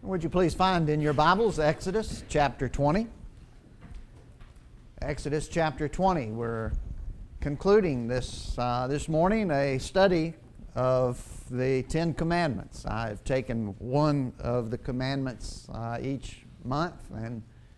Would you please find in your Bibles Exodus chapter 20? Exodus chapter 20. We're concluding this morning a study of the Ten Commandments. I've taken one of the commandments each month and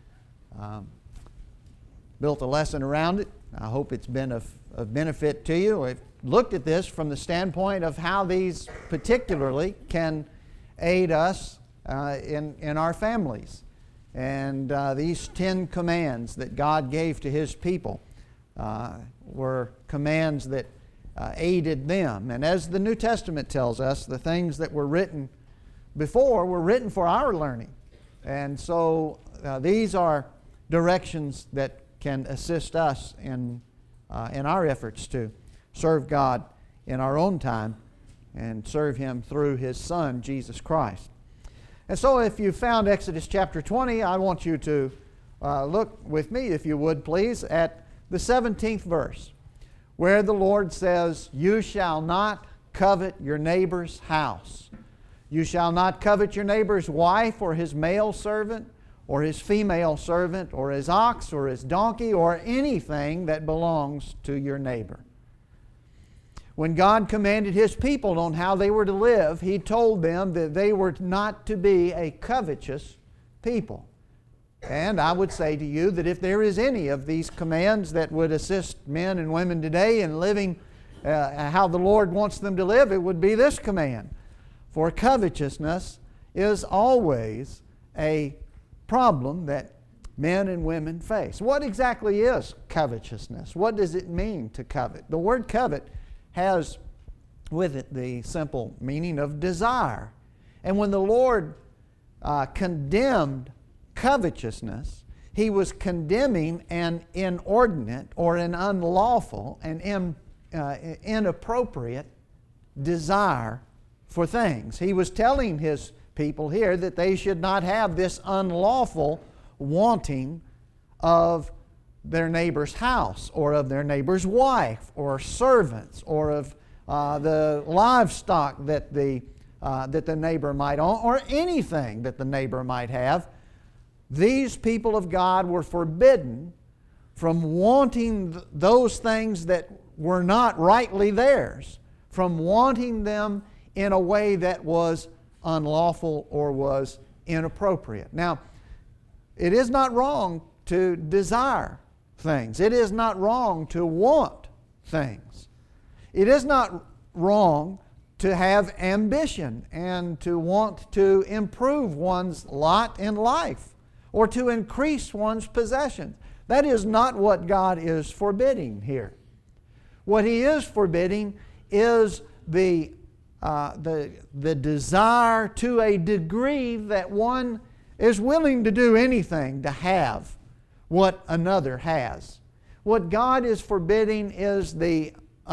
built a lesson around it. I hope it's been of benefit to you. I've looked at this from the standpoint of how these particularly can aid us in our families. And these 10 commands that God gave to His people were commands that aided them. And as the New Testament tells us, the things that were written before were written for our learning. And so these are directions that can assist us in our efforts to serve God in our own time and serve Him through His Son, Jesus Christ. And so if you found Exodus chapter 20, I want you to look with me, if you would please, at the 17th verse, where the Lord says, "You shall not covet your neighbor's house. You shall not covet your neighbor's wife or his male servant or his female servant or his ox or his donkey or anything that belongs to your neighbor." When God commanded His people on how they were to live, He told them that they were not to be a covetous people. And I would say to you that if there is any of these commands that would assist men and women today in living how the Lord wants them to live, it would be this command. For covetousness is always a problem that men and women face. What exactly is covetousness? What does it mean to covet? The word covet has with it the simple meaning of desire. And when the Lord condemned covetousness, He was condemning an inordinate or an unlawful and inappropriate desire for things. He was telling His people here that they should not have this unlawful wanting of their neighbor's house or of their neighbor's wife or servants or of the livestock that the neighbor might own or anything that the neighbor might have. These people of God were forbidden from wanting those things that were not rightly theirs, from wanting them in a way that was unlawful or was inappropriate. Now, it is not wrong to desire things. It is not wrong to want things. It is not wrong to have ambition and to want to improve one's lot in life or to increase one's possessions. That is not what God is forbidding here. What He is forbidding is the desire to a degree that one is willing to do anything to have what another has. What God is forbidding is the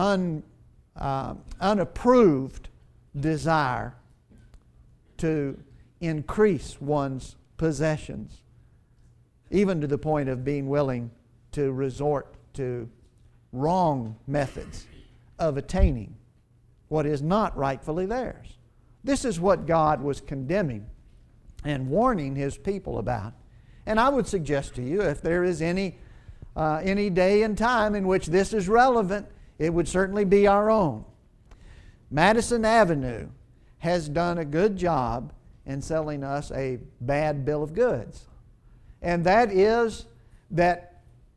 unapproved desire to increase one's possessions, even to the point of being willing to resort to wrong methods of attaining what is not rightfully theirs. This is what God was condemning and warning His people about. And I would suggest to you, if there is any day and time in which this is relevant, it would certainly be our own. Madison Avenue has done a good job in selling us a bad bill of goods. And that is that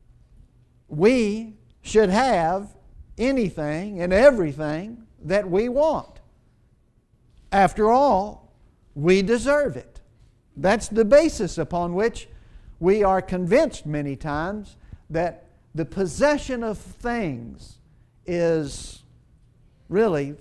we should have anything and everything that we want. After all, we deserve it. That's the basis upon which we are convinced many times that the possession of things is really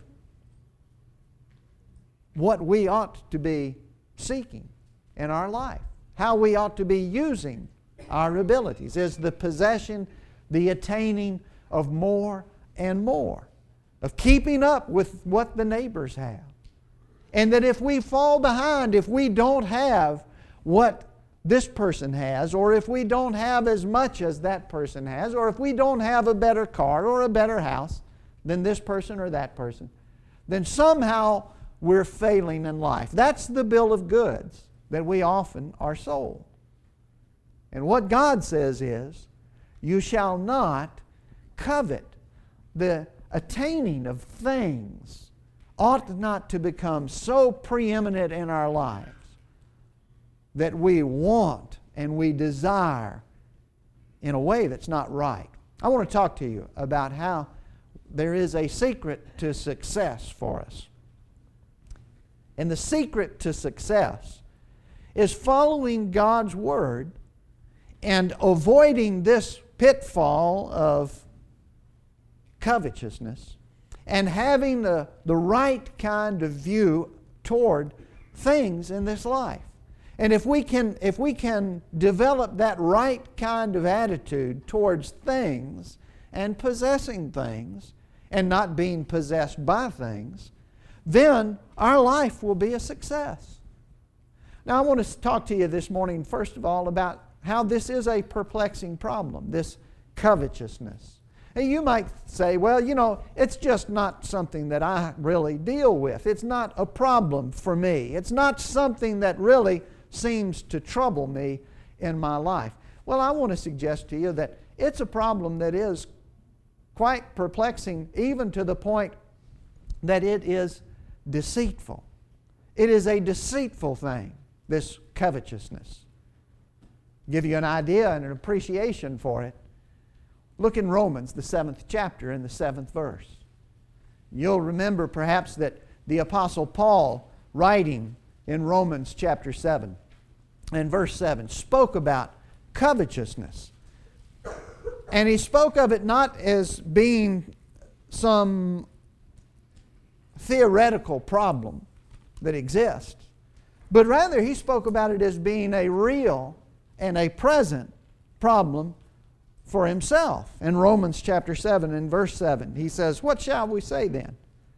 what we ought to be seeking in our life. How we ought to be using our abilities is the possession, the attaining of more and more, of keeping up with what the neighbors have. And that if we fall behind, if we don't have what this person has, or if we don't have as much as that person has, or if we don't have a better car or a better house than this person or that person, then somehow we're failing in life. That's the bill of goods that we often are sold. And what God says is, you shall not covet. The attaining of things ought not to become so preeminent in our lives that we want and we desire in a way that's not right. I want to talk to you about how there is a secret to success for us. And the secret to success is following God's Word and avoiding this pitfall of covetousness and having the right kind of view toward things in this life. And if we can develop that right kind of attitude towards things and possessing things and not being possessed by things, then our life will be a success. Now, I want to talk to you this morning, first of all, about how this is a perplexing problem, this covetousness. And you might say, well, you know, it's just not something that I really deal with. It's not a problem for me. It's not something that really seems to trouble me in my life. Well, I want to suggest to you that it's a problem that is quite perplexing, even to the point that it is deceitful. It is a deceitful thing, this covetousness. Give you an idea and an appreciation for it. Look in Romans, the 7th chapter, in the 7th verse. You'll remember perhaps that the Apostle Paul, writing in Romans chapter 7 and verse 7, spoke about covetousness. And he spoke of it not as being some theoretical problem that exists, but rather he spoke about it as being a real and a present problem for himself. In Romans chapter 7 and verse 7, he says, "What shall we say then?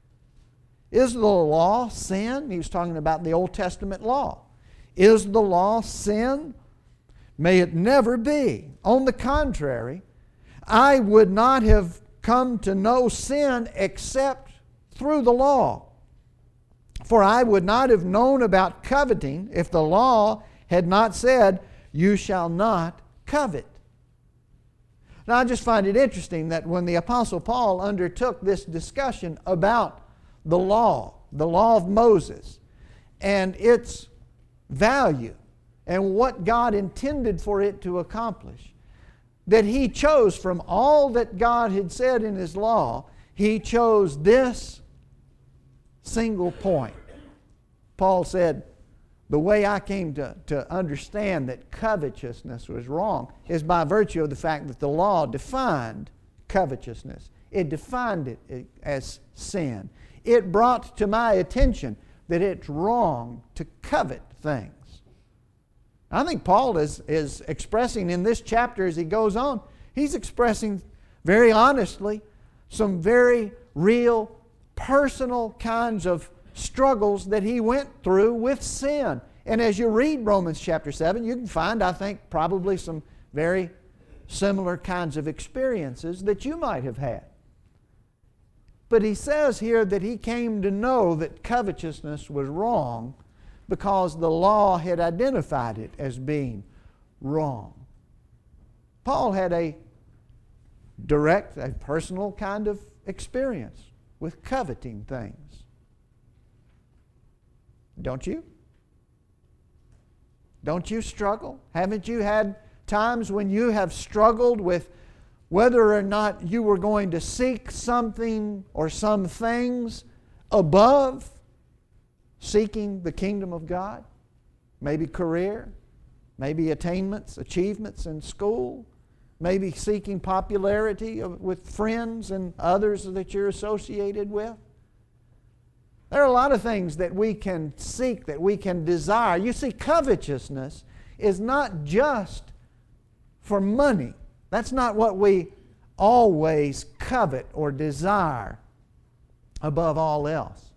Is the law sin?" He was talking about the Old Testament law. "Is the law sin? May it never be. On the contrary, I would not have come to know sin except through the law. For I would not have known about coveting if the law had not said, 'You shall not covet.'" Now, I just find it interesting that when the Apostle Paul undertook this discussion about the law of Moses, and its value, and what God intended for it to accomplish, that he chose from all that God had said in His law, he chose this single point. Paul said, the way I came to understand that covetousness was wrong is by virtue of the fact that the law defined covetousness. It defined it as sin. It brought to my attention that it's wrong to covet things. I think Paul is expressing in this chapter as he goes on, he's expressing very honestly some very real, personal kinds of struggles that he went through with sin. And as you read Romans chapter 7, you can find, I think, probably some very similar kinds of experiences that you might have had. But he says here that he came to know that covetousness was wrong because the law had identified it as being wrong. Paul had a direct, a personal kind of experience with coveting things. Don't you? Don't you struggle? Haven't you had times when you have struggled with whether or not you were going to seek something or some things above seeking the kingdom of God? Maybe career, maybe attainments, achievements in school, maybe seeking popularity with friends and others that you're associated with. There are a lot of things that we can seek, that we can desire. You see, covetousness is not just for money. That's not what we always covet or desire above all else.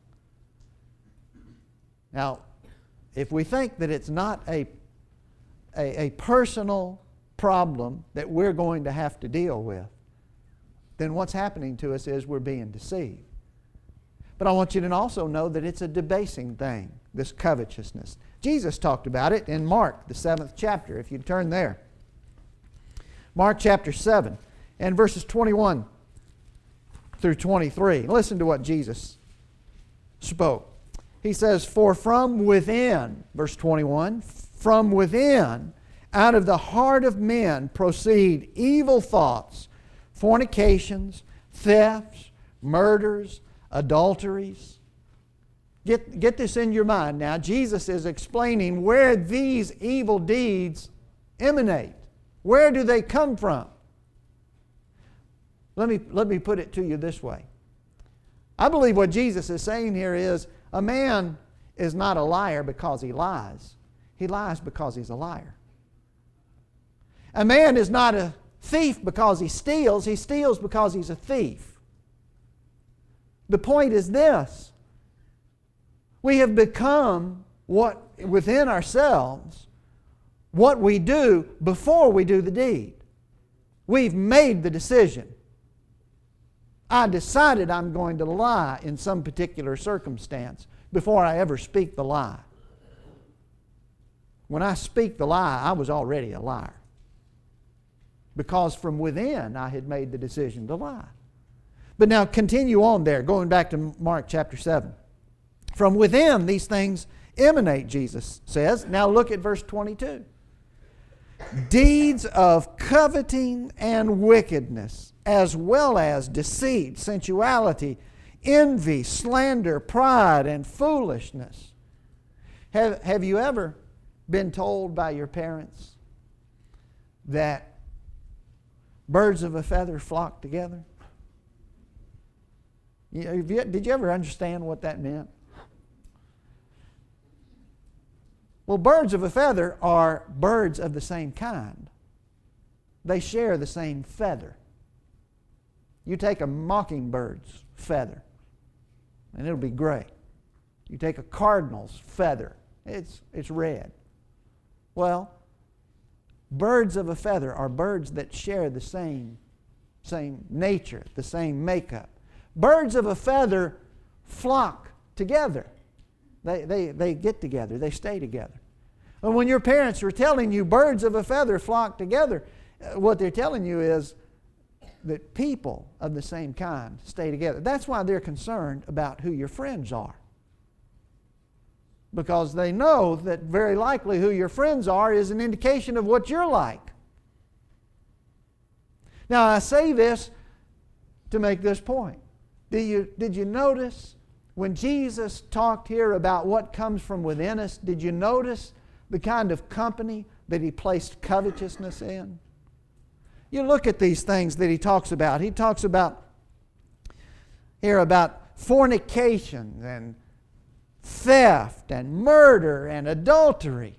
Now, if we think that it's not a personal problem that we're going to have to deal with, then what's happening to us is we're being deceived. But I want you to also know that it's a debasing thing, this covetousness. Jesus talked about it in Mark, the 7th chapter, if you turn there. Mark chapter 7 and verses 21 through 23. Listen to what Jesus spoke. He says, "For from within," verse 21, "from within, out of the heart of men proceed evil thoughts, fornications, thefts, murders, adulteries." Get this in your mind now. Jesus is explaining where these evil deeds emanate. Where do they come from? Let me put it to you this way. I believe what Jesus is saying here is a man is not a liar because he lies. He lies because he's a liar. A man is not a thief because he steals. He steals because he's a thief. The point is this. We have become what within ourselves what we do before we do the deed. We've made the decision. I decided I'm going to lie in some particular circumstance before I ever speak the lie. When I speak the lie, I was already a liar. Because from within I had made the decision to lie. But now continue on there, going back to Mark chapter 7. From within these things emanate, Jesus says. Now look at verse 22. Deeds of coveting and wickedness, as well as deceit, sensuality, envy, slander, pride, and foolishness. Have you ever been told by your parents that birds of a feather flock together? Did you ever understand what that meant? Well, birds of a feather are birds of the same kind. They share the same feather. You take a mockingbird's feather, and it'll be gray. You take a cardinal's feather, it's red. Well, birds of a feather are birds that share the same nature, the same makeup. Birds of a feather flock together. They get together. They stay together. And when your parents are telling you birds of a feather flock together, what they're telling you is that people of the same kind stay together. That's why they're concerned about who your friends are. Because they know that very likely who your friends are is an indication of what you're like. Now I say this to make this point. Did you notice when Jesus talked here about what comes from within us, did you notice the kind of company that He placed covetousness in? You look at these things that He talks about. He talks about here about fornication and theft and murder and adultery.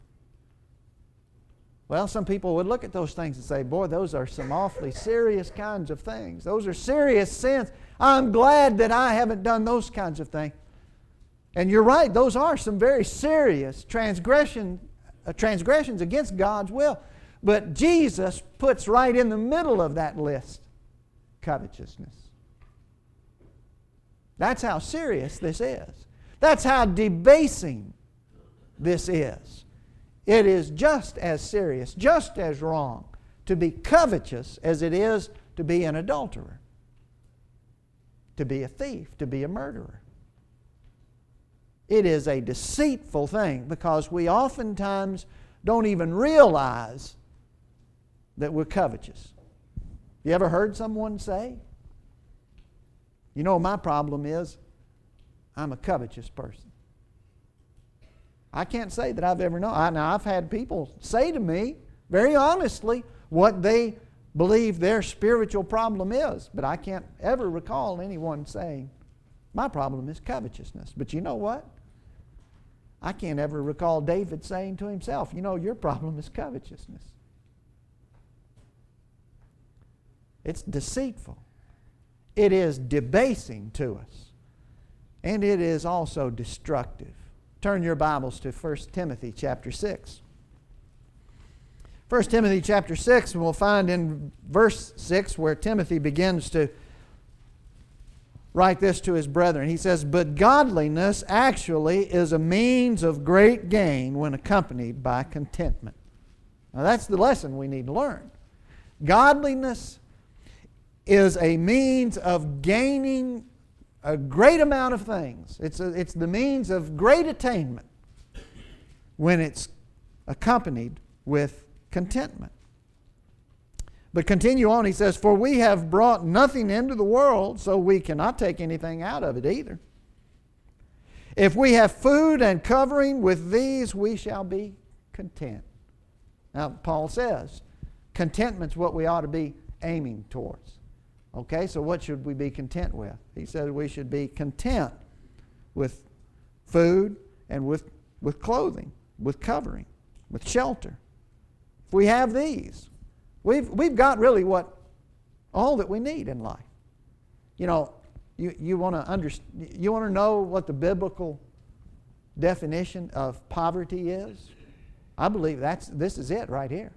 Well, some people would look at those things and say, boy, those are some awfully serious kinds of things. Those are serious sins. I'm glad that I haven't done those kinds of things. And you're right, those are some very serious transgressions against God's will. But Jesus puts right in the middle of that list covetousness. That's how serious this is. That's how debasing this is. It is just as serious, just as wrong to be covetous as it is to be an adulterer, to be a thief, to be a murderer. It is a deceitful thing because we oftentimes don't even realize that we're covetous. You ever heard someone say, you know, my problem is I'm a covetous person. I can't say that I've ever known. Now, I've had people say to me, very honestly, what they believe their spiritual problem is. But I can't ever recall anyone saying, my problem is covetousness. But you know what? I can't ever recall David saying to himself, you know, your problem is covetousness. It's deceitful. It is debasing to us. And it is also destructive. Turn your Bibles to 1 Timothy chapter 6. 1 Timothy chapter 6, and we'll find in verse 6 where Timothy begins to write this to his brethren. He says, "But godliness actually is a means of great gain when accompanied by contentment." Now that's the lesson we need to learn. Godliness is a means of gaining a great amount of things. It's the means of great attainment when it's accompanied with contentment. But continue on, he says, "For we have brought nothing into the world, so we cannot take anything out of it either. If we have food and covering, with these we shall be content." Now, Paul says, contentment's what we ought to be aiming towards. Okay, so what should we be content with? He says we should be content with food and with clothing, with covering, with shelter. If we have these, we've got really all that we need in life. You know, you want to know what the biblical definition of poverty is? I believe this is it right here.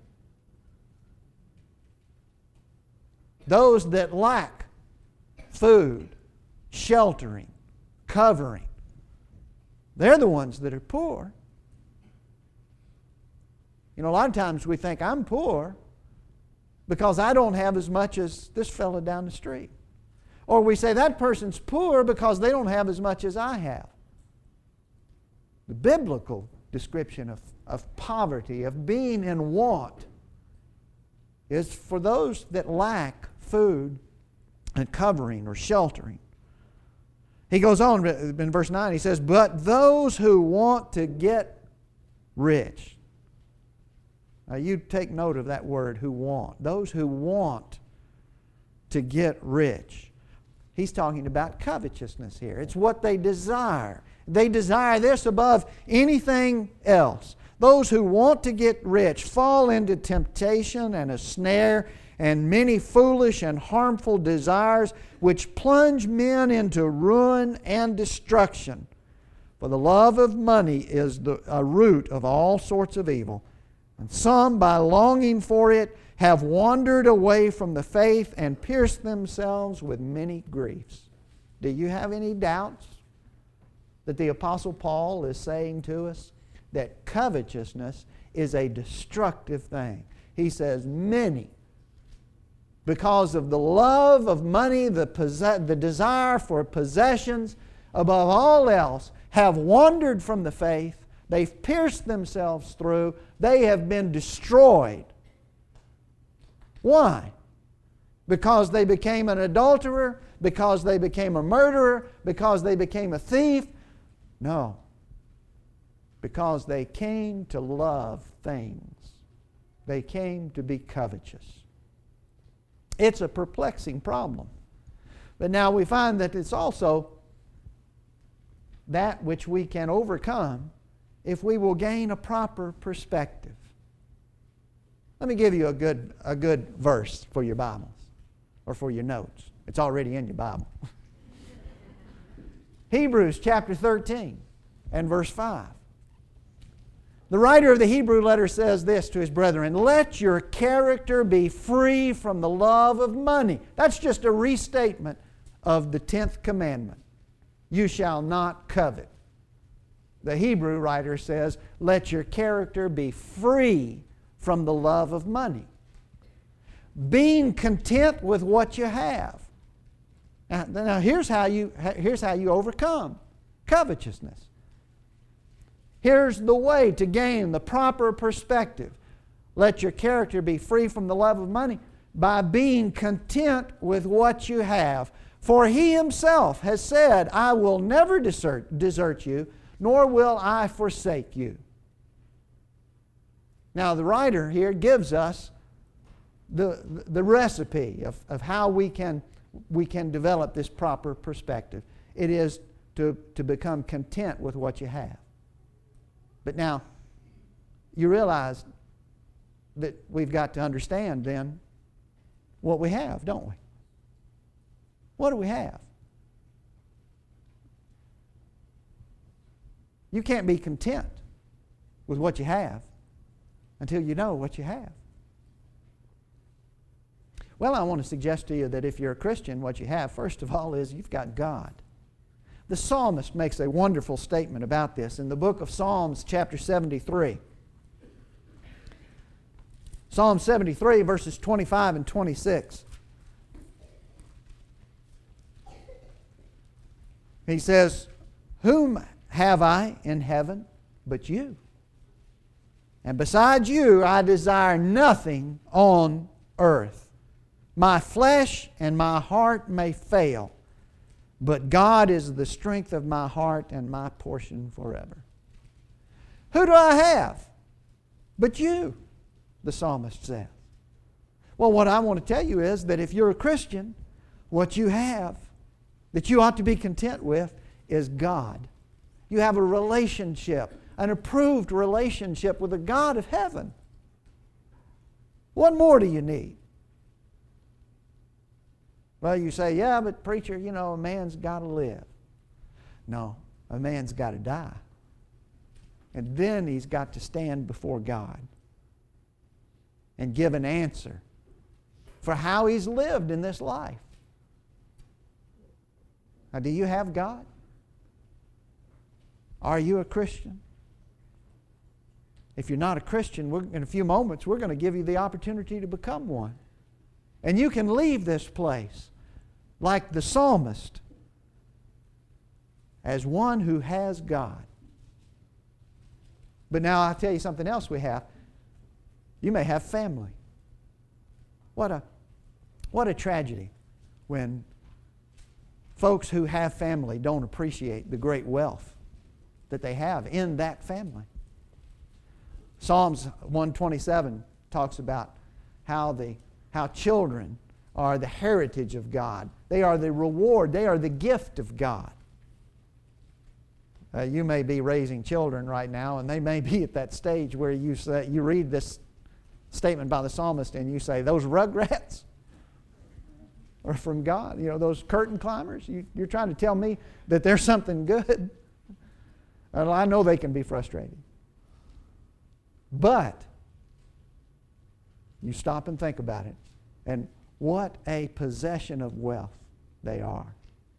Those that lack food, sheltering, covering, they're the ones that are poor. You know, a lot of times we think I'm poor because I don't have as much as this fellow down the street. Or we say that person's poor because they don't have as much as I have. The biblical description of poverty, of being in want, is for those that lack food and covering or sheltering. He goes on in verse 9, he says, "But those who want to get rich." Now you take note of that word, who want. Those who want to get rich. He's talking about covetousness here. It's what they desire. They desire this above anything else. Those who want to get rich fall into temptation and a snare and many foolish and harmful desires which plunge men into ruin and destruction. For the love of money is a root of all sorts of evil. And some, by longing for it, have wandered away from the faith and pierced themselves with many griefs. Do you have any doubts that the Apostle Paul is saying to us that covetousness is a destructive thing? He says, many, because of the love of money, the desire for possessions above all else, have wandered from the faith. They've pierced themselves through. They have been destroyed. Why? Because they became an adulterer? Because they became a murderer? Because they became a thief? No. Because they came to love things. They came to be covetous. It's a perplexing problem. But now we find that it's also that which we can overcome if we will gain a proper perspective. Let me give you a good verse for your Bibles or for your notes. It's already in your Bible. Hebrews chapter 13 and verse 5. The writer of the Hebrew letter says this to his brethren: "Let your character be free from the love of money." That's just a restatement of the 10th commandment. You shall not covet. The Hebrew writer says, let your character be free from the love of money. Being content with what you have. Now here's how you overcome covetousness. Here's the way to gain the proper perspective. Let your character be free from the love of money by being content with what you have. For He Himself has said, "I will never desert you, nor will I forsake you." Now the writer here gives us the recipe of how we can develop this proper perspective. It is to become content with what you have. But now, you realize that we've got to understand then what we have, don't we? What do we have? You can't be content with what you have until you know what you have. Well, I want to suggest to you that if you're a Christian, what you have, first of all, is you've got God. The psalmist makes a wonderful statement about this in the book of Psalms, chapter 73. Psalm 73, verses 25 and 26. He says, "Whom have I in heaven but you? And besides you I desire nothing on earth. My flesh and my heart may fail, but God is the strength of my heart and my portion forever." Who do I have but you? The psalmist says. Well, what I want to tell you is that if you're a Christian, what you have that you ought to be content with is God. You have a relationship, an approved relationship with the God of heaven. What more do you need? Well, you say, yeah, but preacher, a man's got to live. No, a man's got to die. And then he's got to stand before God and give an answer for how he's lived in this life. Now, do you have God? Are you a Christian? If you're not a Christian, in a few moments, we're going to give you the opportunity to become one. And you can leave this place like the psalmist as one who has God. But now I'll tell you something else we have. You may have family. What a tragedy when folks who have family don't appreciate the great wealth that they have in that family. Psalms 127 talks about how children are the heritage of God. They are the reward. They are the gift of God. You may be raising children right now, and they may be at that stage where you read this statement by the psalmist and you say, those rugrats are from God. Those curtain climbers, you're trying to tell me that there's something good. Well, I know they can be frustrating. But you stop and think about it, and what a possession of wealth they are.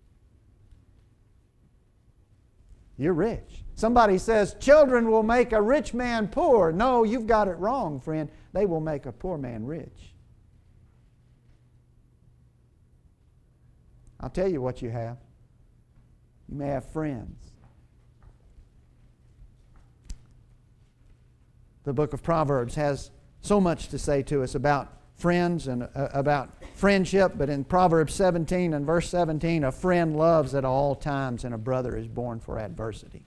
You're rich. Somebody says, children will make a rich man poor. No, you've got it wrong, friend. They will make a poor man rich. I'll tell you what you have. You may have friends. The book of Proverbs has so much to say to us about friends and about friendship, but in Proverbs 17 and verse 17, a friend loves at all times and a brother is born for adversity.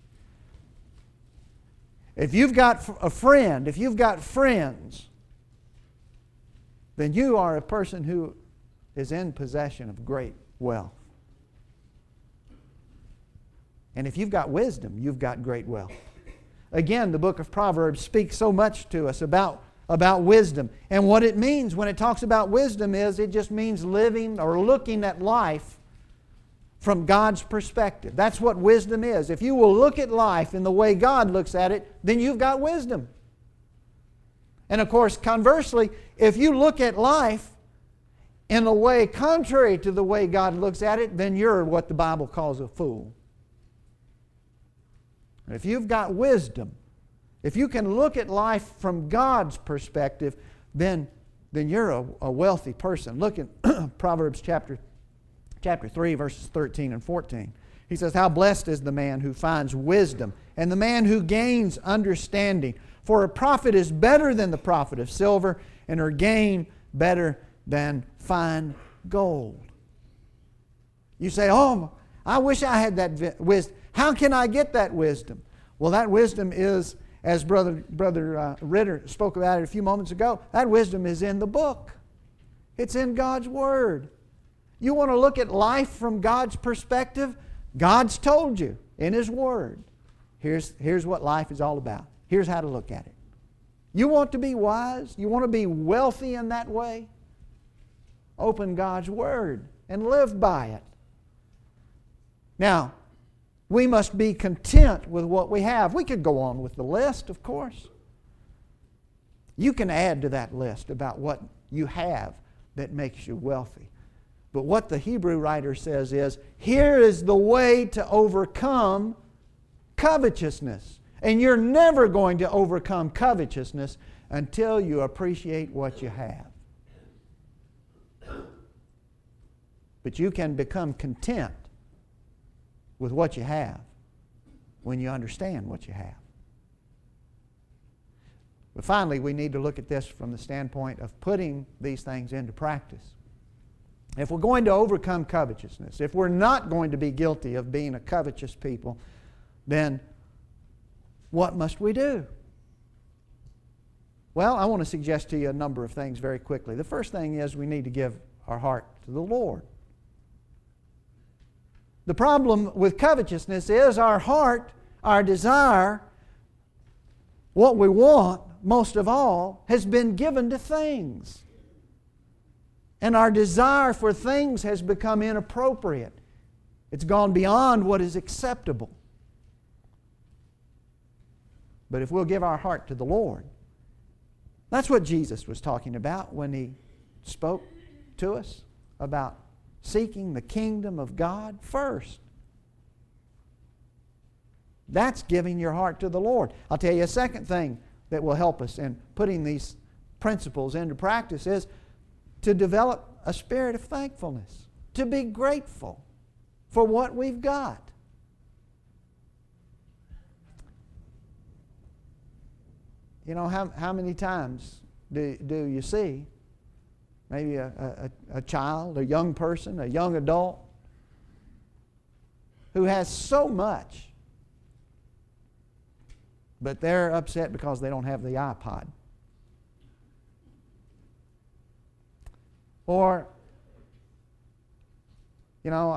If you've got a friend, if you've got friends, then you are a person who is in possession of great wealth. And if you've got wisdom, you've got great wealth. Again, the book of Proverbs speaks so much to us about wisdom. And what it means when it talks about wisdom is it just means living or looking at life from God's perspective. That's what wisdom is. If you will look at life in the way God looks at it, then you've got wisdom. And of course, conversely, if you look at life in a way contrary to the way God looks at it, then you're what the Bible calls a fool. If you've got wisdom, if you can look at life from God's perspective, then you're a wealthy person. Look at Proverbs chapter 3, verses 13 and 14. He says, how blessed is the man who finds wisdom, and the man who gains understanding. For a prophet is better than the profit of silver, and her gain better than fine gold. You say, oh, I wish I had that wisdom. How can I get that wisdom? Well, that wisdom is, as Brother Ritter spoke about it a few moments ago, that wisdom is in the book. It's in God's Word. You want to look at life from God's perspective? God's told you in His Word. Here's what life is all about. Here's how to look at it. You want to be wise? You want to be wealthy in that way? Open God's Word and live by it. Now, we must be content with what we have. We could go on with the list, of course. You can add to that list about what you have. that makes you wealthy. But what the Hebrew writer says is, here is the way to overcome covetousness. And you're never going to overcome covetousness until you appreciate what you have. But you can become content with what you have when you understand what you have. But finally, we need to look at this from the standpoint of putting these things into practice. If we're going to overcome covetousness, if we're not going to be guilty of being a covetous people, then what must we do? Well, I want to suggest to you a number of things very quickly. The first thing is we need to give our heart to the Lord. The problem with covetousness is our heart, our desire, what we want most of all, has been given to things. And our desire for things has become inappropriate. It's gone beyond what is acceptable. But if we'll give our heart to the Lord, that's what Jesus was talking about when He spoke to us about seeking the kingdom of God first. That's giving your heart to the Lord. I'll tell you a second thing that will help us in putting these principles into practice is to develop a spirit of thankfulness, to be grateful for what we've got. You know, how many times do you see maybe a child, a young person, a young adult who has so much, but they're upset because they don't have the iPod? Or, you know,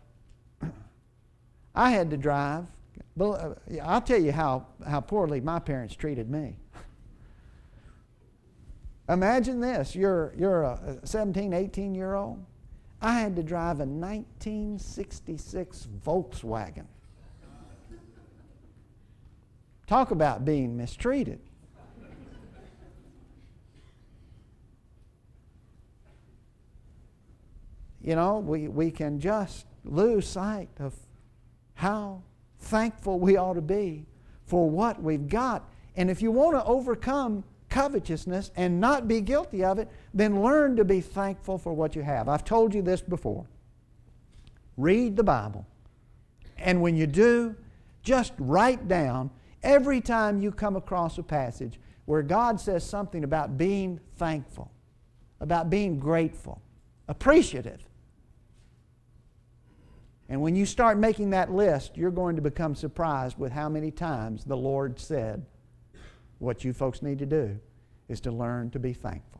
I had to drive. I'll tell you how poorly my parents treated me. Imagine this. You're a 17, 18-year-old. I had to drive a 1966 Volkswagen. Talk about being mistreated. You know, we can just lose sight of how thankful we ought to be for what we've got. And if you want to overcome covetousness and not be guilty of it, then learn to be thankful for what you have. I've told you this before. Read the Bible. And when you do, just write down every time you come across a passage where God says something about being thankful, about being grateful, appreciative. And when you start making that list, you're going to become surprised with how many times the Lord said, what you folks need to do is to learn to be thankful.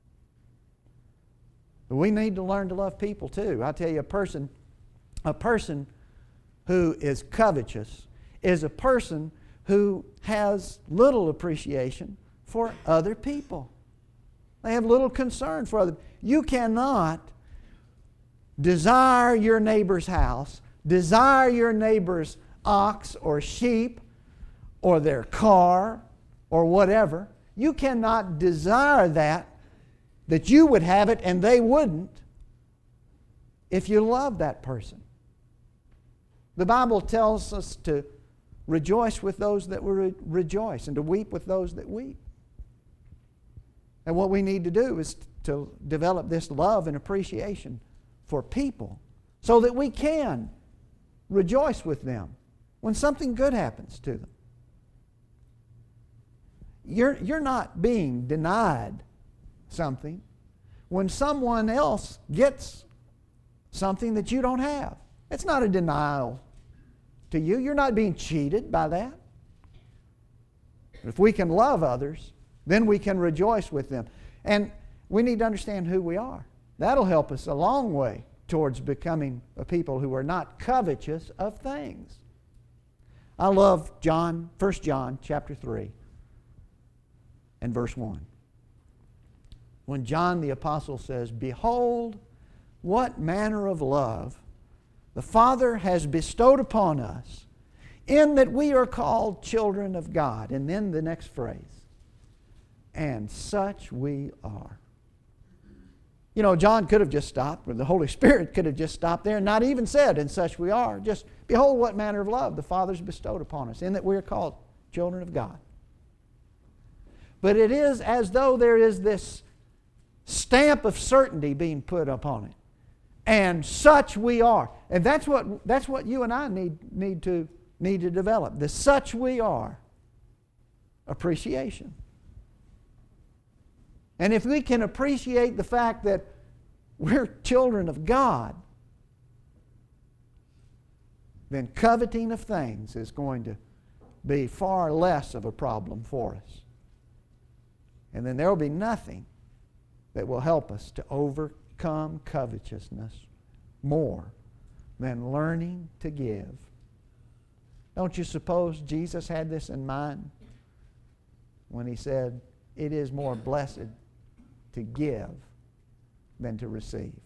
But we need to learn to love people too. I tell you, a person who is covetous is a person who has little appreciation for other people. They have little concern for other. You cannot desire your neighbor's house, desire your neighbor's ox or sheep or their car or whatever. You cannot desire that you would have it and they wouldn't if you love that person. The Bible tells us to rejoice with those that will rejoice and to weep with those that weep. And what we need to do is to develop this love and appreciation for people so that we can rejoice with them when something good happens to them. You're not being denied something when someone else gets something that you don't have. It's not a denial to you. You're not being cheated by that. If we can love others, then we can rejoice with them. And we need to understand who we are. That'll help us a long way towards becoming a people who are not covetous of things. I love 1 John chapter 3 and verse 1. When John the Apostle says, "Behold, what manner of love the Father has bestowed upon us, in that we are called children of God." And then the next phrase, "and such we are." You know, John could have just stopped, or the Holy Spirit could have just stopped there and not even said, "And such we are." Just, "Behold what manner of love the Father's bestowed upon us, in that we are called children of God." But it is as though there is this stamp of certainty being put upon it. And such we are. And that's what you and I need to develop. The such we are appreciation. And if we can appreciate the fact that we're children of God, then coveting of things is going to be far less of a problem for us. And then there will be nothing that will help us to overcome covetousness more than learning to give. Don't you suppose Jesus had this in mind when He said, "It is more blessed to give than to receive"?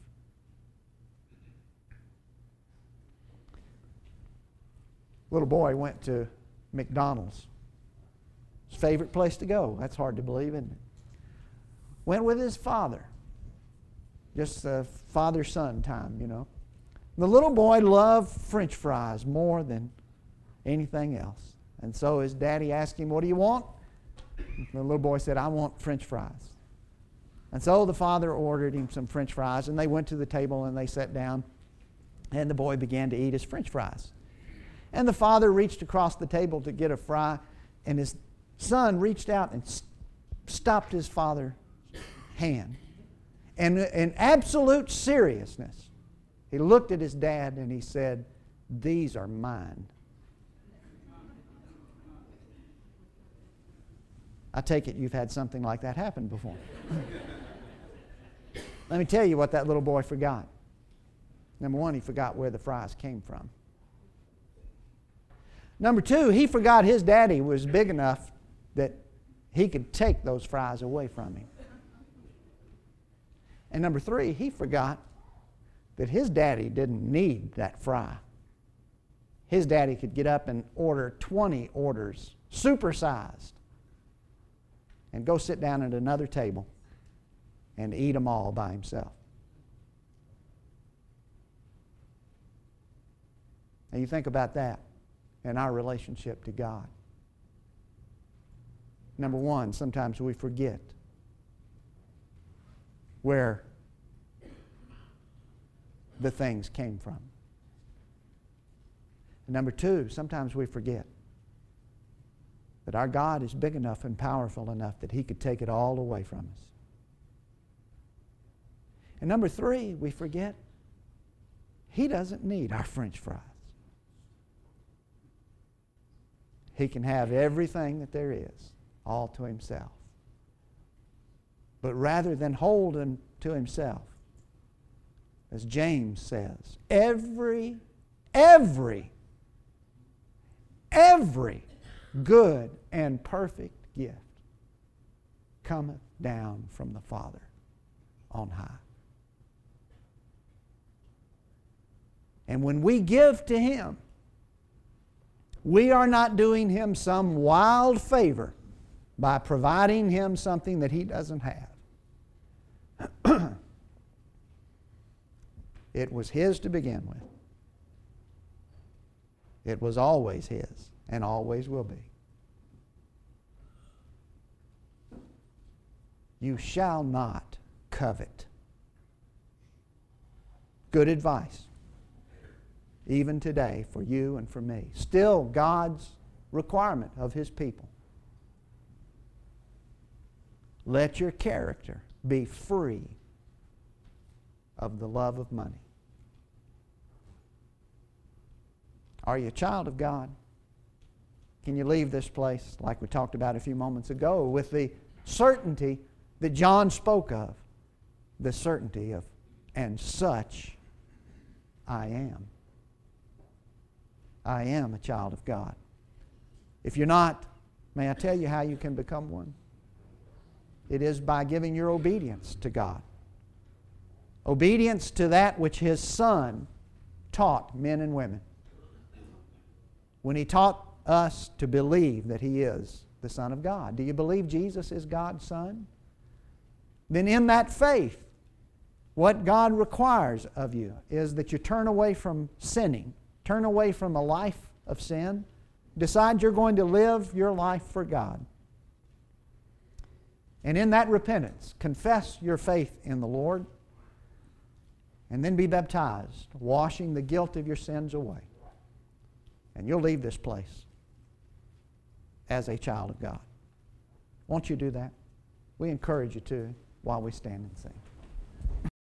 Little boy went to McDonald's. His favorite place to go. That's hard to believe, isn't it? Went with his father. Just father-son time, you know. The little boy loved French fries more than anything else. And so his daddy asked him, "What do you want?" The little boy said, "I want French fries." And so the father ordered him some French fries, and they went to the table and they sat down, and the boy began to eat his French fries. And the father reached across the table to get a fry, and his son reached out and stopped his father's hand. And in absolute seriousness, he looked at his dad and he said, "These are mine." I take it you've had something like that happen before. Let me tell you what that little boy forgot. Number one, he forgot where the fries came from. Number two, he forgot his daddy was big enough that he could take those fries away from him. And number three, he forgot that his daddy didn't need that fry. His daddy could get up and order 20 orders, supersized, and go sit down at another table and eat them all by himself. Now you think about that in our relationship to God. Number one, sometimes we forget where the things came from. And number two, sometimes we forget that our God is big enough and powerful enough that He could take it all away from us. And number three, we forget He doesn't need our French fries. He can have everything that there is, all to Himself. But rather than hold them to Himself, as James says, every good and perfect gift cometh down from the Father on high. And when we give to Him, we are not doing Him some wild favor by providing Him something that He doesn't have. It was His to begin with. It was always His and always will be. You shall not covet. Good advice, even today, for you and for me. Still God's requirement of His people. Let your character be free of the love of money. Are you a child of God? Can you leave this place, like we talked about a few moments ago, with the certainty that John spoke of? The certainty of, "And such I am." I am a child of God. If you're not, may I tell you how you can become one? It is by giving your obedience to God. Obedience to that which His Son taught men and women. When He taught us to believe that He is the Son of God. Do you believe Jesus is God's Son? Then in that faith, What God requires of you is that you turn away from sinning, turn away from a life of sin, decide you're going to live your life for God. And in that repentance, confess your faith in the Lord, and then be baptized, washing the guilt of your sins away. And you'll leave this place as a child of God. Won't you do that? We encourage you to while we stand and sing.